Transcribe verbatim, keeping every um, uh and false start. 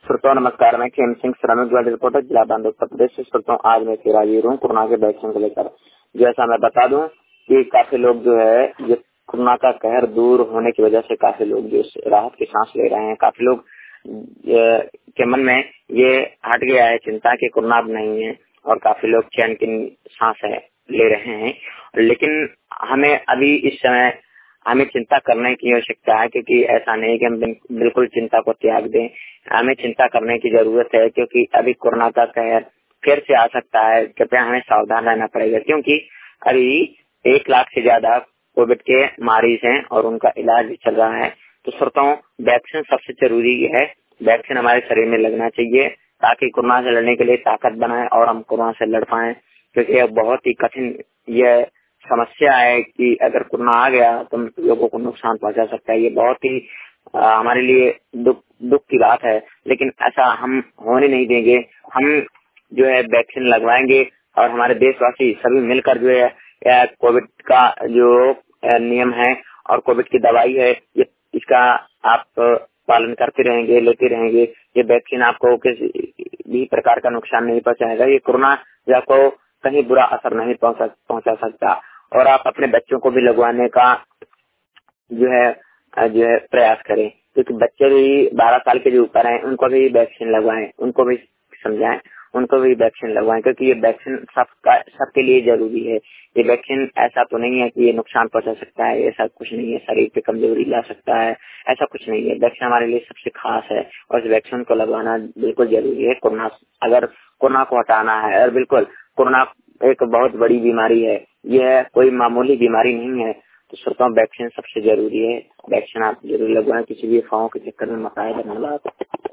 श्रोताओं नमस्कार, मैं खेम सिंह श्रमिक वार्ड रिपोर्टर जिला बांधव उत्तर प्रदेश से। श्रोताओं आज मैं फिर हाजिर हूँ कोरोना के वैक्सीन को लेकर। जैसा मैं बता दूं कि काफी लोग जो है ये कोरोना का कहर दूर होने की वजह से काफी लोग जो राहत की सांस ले रहे हैं। काफी लोग के मन में ये हट गया है चिंता कि कोरोना अब नहीं है और काफी लोग चैन की सांस है ले रहे हैं। लेकिन हमें अभी इस समय हमें चिंता करने की आवश्यकता है, क्योंकि ऐसा नहीं कि हम बिल्कुल चिंता को त्याग दें। हमें चिंता करने की जरूरत है, क्योंकि अभी कोरोना का कहर फिर से आ सकता है। कृपया हमें सावधान रहना पड़ेगा, क्योंकि अभी एक लाख से ज्यादा कोविड के मरीज हैं और उनका इलाज भी चल रहा है। तो श्रोताओं, वैक्सीन सबसे जरूरी है। वैक्सीन हमारे शरीर में लगना चाहिए ताकि कोरोना से लड़ने के लिए ताकत बनाए और हम कोरोना से लड़ पाए, क्योंकि यह बहुत ही कठिन यह समस्या है कि अगर कोरोना आ गया तो लोगों को नुकसान पहुंचा सकता है। ये बहुत ही आ, हमारे लिए दुख दुख की बात है, लेकिन ऐसा हम होने नहीं देंगे। हम जो है वैक्सीन लगवाएंगे और हमारे देशवासी सभी मिलकर जो है कोविड का जो नियम है और कोविड की दवाई है ये इसका आप पालन करते रहेंगे, लेते रहेंगे। ये वैक्सीन आपको किसी भी प्रकार का नुकसान नहीं पहुंचाएगा। ये कोरोना आपको कहीं बुरा असर नहीं पहुंचा पहुंचा सकता। और आप अपने बच्चों को भी लगवाने का जो है जो है प्रयास करें, क्योंकि बच्चे भी बारह साल के जो ऊपर हैं उनको भी वैक्सीन लगवाएं, उनको भी समझाएं, उनको भी वैक्सीन लगवाएं, क्योंकि ये वैक्सीन सबका सबके लिए जरूरी है। ये वैक्सीन ऐसा तो नहीं है कि ये नुकसान पहुंचा सकता है, ऐसा कुछ नहीं है, शरीर पे कमजोरी ला सकता है, ऐसा कुछ नहीं है। वैक्सीन हमारे लिए सबसे खास है और इस वैक्सीन को लगवाना बिल्कुल जरूरी है। कोरोना अगर कोरोना को हटाना है, और बिल्कुल कोरोना एक बहुत बड़ी बीमारी है, यह कोई मामूली बीमारी नहीं है। तो श्रोताओं, वैक्सीन सबसे जरूरी है। वैक्सीन आप जरूर लगवाएं, किसी भी अफवाहों के चक्कर में मत आए। धन्यवाद।